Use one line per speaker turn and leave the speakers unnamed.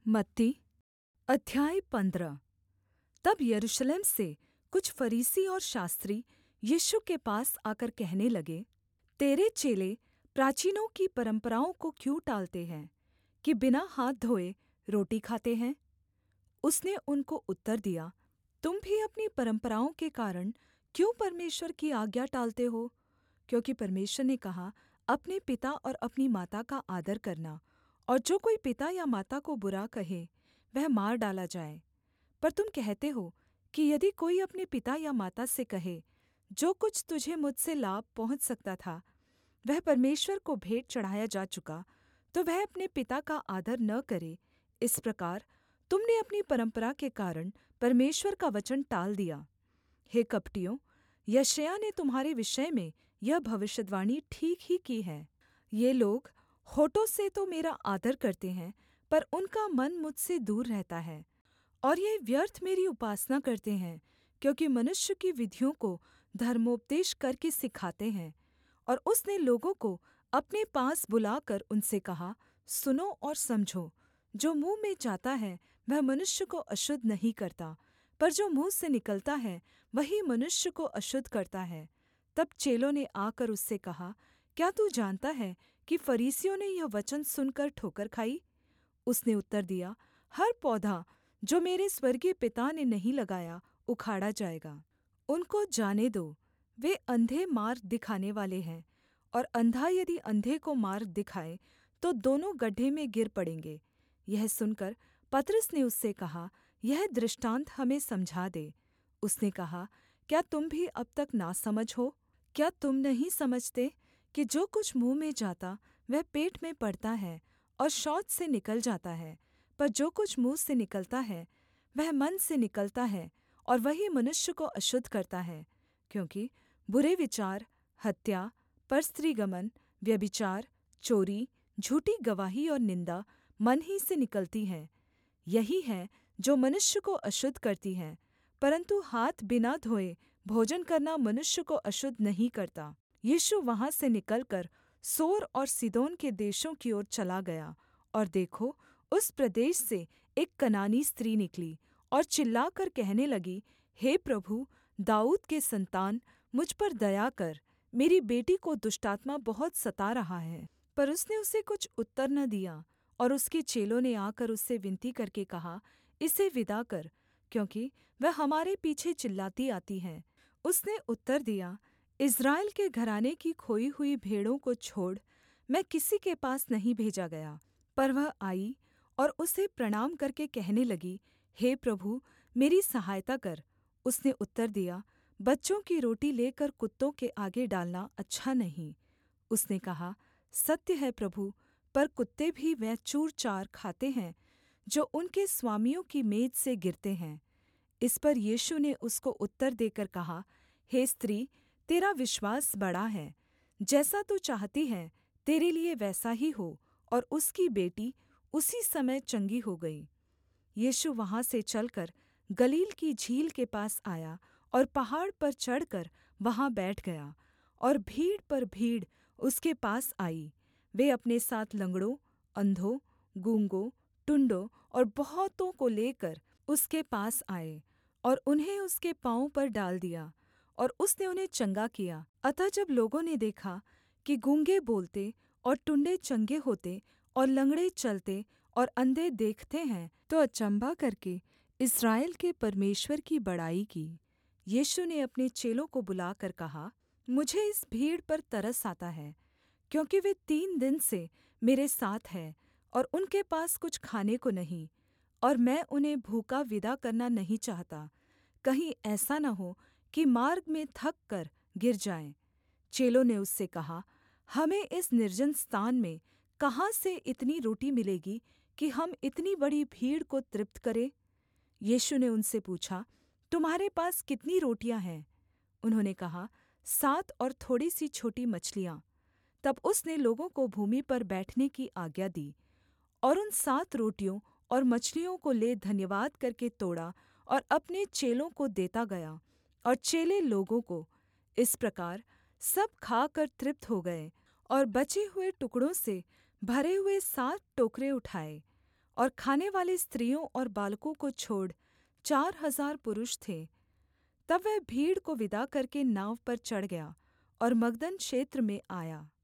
मत्ती अध्याय 15। तब यरूशलेम से कुछ फरीसी और शास्त्री यीशु के पास आकर कहने लगे, तेरे चेले प्राचीनों की परम्पराओं को क्यों टालते हैं कि बिना हाथ धोए रोटी खाते हैं? उसने उनको उत्तर दिया, तुम भी अपनी परम्पराओं के कारण क्यों परमेश्वर की आज्ञा टालते हो? क्योंकि परमेश्वर ने कहा, अपने पिता और अपनी माता का आदर करना, और जो कोई पिता या माता को बुरा कहे वह मार डाला जाए। पर तुम कहते हो कि यदि कोई अपने पिता या माता से कहे, जो कुछ तुझे मुझसे लाभ पहुँच सकता था वह परमेश्वर को भेंट चढ़ाया जा चुका, तो वह अपने पिता का आदर न करे। इस प्रकार तुमने अपनी परम्परा के कारण परमेश्वर का वचन टाल दिया। हे कपटियों, यशायाह ने तुम्हारे विषय में यह भविष्यद्वाणी ठीक ही की है। ये लोग होठों से तो मेरा आदर करते हैं, पर उनका मन मुझसे दूर रहता है, और ये व्यर्थ मेरी उपासना करते हैं, क्योंकि मनुष्य की विधियों को धर्मोपदेश करके सिखाते हैं। और उसने लोगों को अपने पास बुलाकर उनसे कहा, सुनो और समझो, जो मुँह में जाता है वह मनुष्य को अशुद्ध नहीं करता, पर जो मुँह से निकलता है वही मनुष्य को अशुद्ध करता है। तब चेलों ने आकर उससे कहा, क्या तू जानता है कि फरीसियों ने यह वचन सुनकर ठोकर खाई? उसने उत्तर दिया, हर पौधा जो मेरे स्वर्गीय पिता ने नहीं लगाया उखाड़ा जाएगा। उनको जाने दो, वे अंधे मार्ग दिखाने वाले हैं, और अंधा यदि अंधे को मार्ग दिखाए तो दोनों गड्ढे में गिर पड़ेंगे। यह सुनकर पतरस ने उससे कहा, यह दृष्टान्त हमें समझा दे। उसने कहा, क्या तुम भी अब तक नासमझ हो? क्या तुम नहीं समझते कि जो कुछ मुँह में जाता वह पेट में पड़ता है और शौच से निकल जाता है, पर जो कुछ मुँह से निकलता है वह मन से निकलता है, और वही मनुष्य को अशुद्ध करता है। क्योंकि बुरे विचार, हत्या, परस्त्रीगमन, व्यभिचार, चोरी, झूठी गवाही और निन्दा मन ही से निकलती है। यही है जो मनुष्य को अशुद्ध करती है। परन्तु हाथ बिना धोए भोजन करना मनुष्य को अशुद्ध नहीं करता। यीशु वहाँ से निकलकर सोर और सीदोन के देशों की ओर चला गया, और देखो, उस प्रदेश से एक कनानी स्त्री निकली और चिल्लाकर कहने लगी, हे प्रभु, दाऊद के सन्तान, मुझ पर दया कर, मेरी बेटी को दुष्टात्मा बहुत सता रहा है। पर उसने उसे कुछ उत्तर न दिया, और उसके चेलों ने आकर उससे विनती करके कहा, इसे विदा कर, क्योंकि वह हमारे पीछे चिल्लाती आती है। उसने उत्तर दिया, इस्राएल के घराने की खोई हुई भेड़ों को छोड़ मैं किसी के पास नहीं भेजा गया। पर वह आई और उसे प्रणाम करके कहने लगी, हे प्रभु, मेरी सहायता कर। उसने उत्तर दिया, बच्चों की रोटी लेकर कुत्तों के आगे डालना अच्छा नहीं। उसने कहा, सत्य है प्रभु, पर कुत्ते भी वह चूर चार खाते हैं जो उनके स्वामियों की मेज से गिरते हैं। इस पर यीशु ने उसको उत्तर देकर कहा, हे स्त्री, तेरा विश्वास बड़ा है, जैसा तू चाहती है तेरे लिए वैसा ही हो। और उसकी बेटी उसी समय चंगी हो गई। यीशु वहाँ से चलकर गलील की झील के पास आया और पहाड़ पर चढ़कर वहाँ बैठ गया, और भीड़ पर भीड़ उसके पास आई। वे अपने साथ लंगड़ों, अंधों, गूंगों, टुंडों और बहुतों को लेकर उसके पास आए, और उन्हें उसके पाँवों पर डाल दिया, और उसने उन्हें चंगा किया। अतः जब लोगों ने देखा कि गूंगे बोलते और टुंडे चंगे होते और लंगड़े चलते और अंधे देखते हैं, तो अचम्भा करके इस्राएल के परमेश्वर की बड़ाई की। यीशु ने अपने चेलों को बुलाकर कहा, मुझे इस भीड़ पर तरस आता है, क्योंकि वे 3 दिन से मेरे साथ हैं और उनके पास कुछ खाने को नहीं, और मैं उन्हें भूखा विदा करना नहीं चाहता, कहीं ऐसा न हो कि मार्ग में थक कर गिर जाएँ। चेलों ने उससे कहा, हमें इस निर्जन स्थान में कहाँ से इतनी रोटी मिलेगी कि हम इतनी बड़ी भीड़ को तृप्त करें? यीशु ने उनसे पूछा, तुम्हारे पास कितनी रोटियाँ हैं? उन्होंने कहा, 7 और थोड़ी सी छोटी मछलियाँ। तब उसने लोगों को भूमि पर बैठने की आज्ञा दी, और उन 7 रोटियों और मछलियों को ले धन्यवाद करके तोड़ा और अपने चेलों को देता गया, और चेले लोगों को। इस प्रकार सब खाकर तृप्त हो गए, और बचे हुए टुकड़ों से भरे हुए 7 टोकरे उठाए। और खानेवाले स्त्रियों और बालकों को छोड़ 4,000 पुरुष थे। तब वह भीड़ को विदा करके नाव पर चढ़ गया और मगदन क्षेत्र में आया।